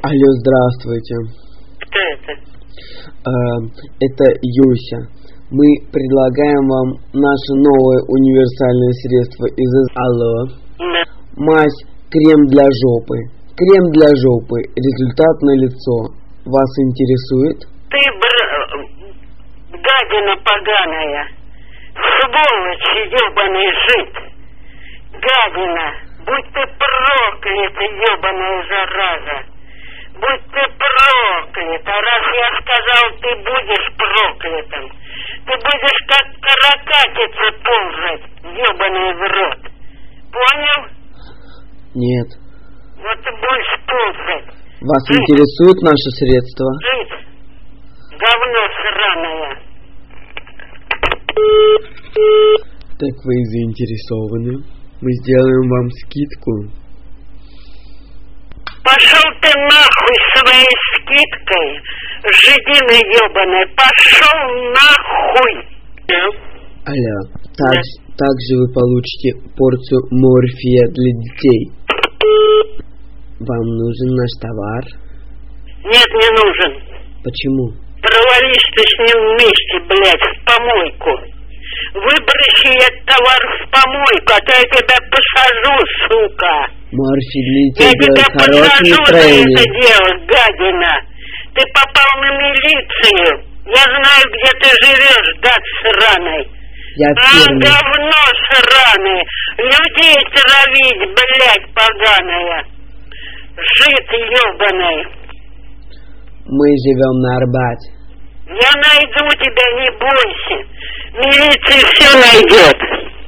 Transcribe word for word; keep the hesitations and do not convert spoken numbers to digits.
Алло, здравствуйте. Кто это? Э, это Юся. Мы предлагаем вам наше новое универсальное средство из... Алло. Да. Мазь крем для жопы. Крем для жопы. Результат налицо. Вас интересует? Ты, бр... гадина поганая. Сволочь, ебаный жид. Гадина. Будь ты проклята, ебаная зараза. Будь ты проклята. Раз я сказал, ты будешь проклятым. Ты будешь как каракатица ползать, ебаный в рот. Понял? Нет. Вот ты будешь ползать. Вас Жить. интересует наше средство? Жить. Говно сраное. Так вы и заинтересованы. Мы сделаем вам скидку. Пошел ты нахуй своей скидкой, жидина ебаная. Пошел нахуй. Алло. Так, также вы получите порцию морфия для детей. Вам нужен наш товар? Нет, не нужен. Почему? Провались ты с ним вместе, блядь, в помойку. Выброси этот товар в помойку, а то я тебя посажу, сука. Морфий для Я детей тебя делает хорошее посажу за настроение. это дело, гадина. Ты попал на милицию. Я знаю, где ты живешь, гад сраный. Я А, фирма. говно сраное. Людей травить, блядь, поганая. Жид ебаный. Мы живем на Арбате. Я найду тебя, не бойся. Милиция все найдет.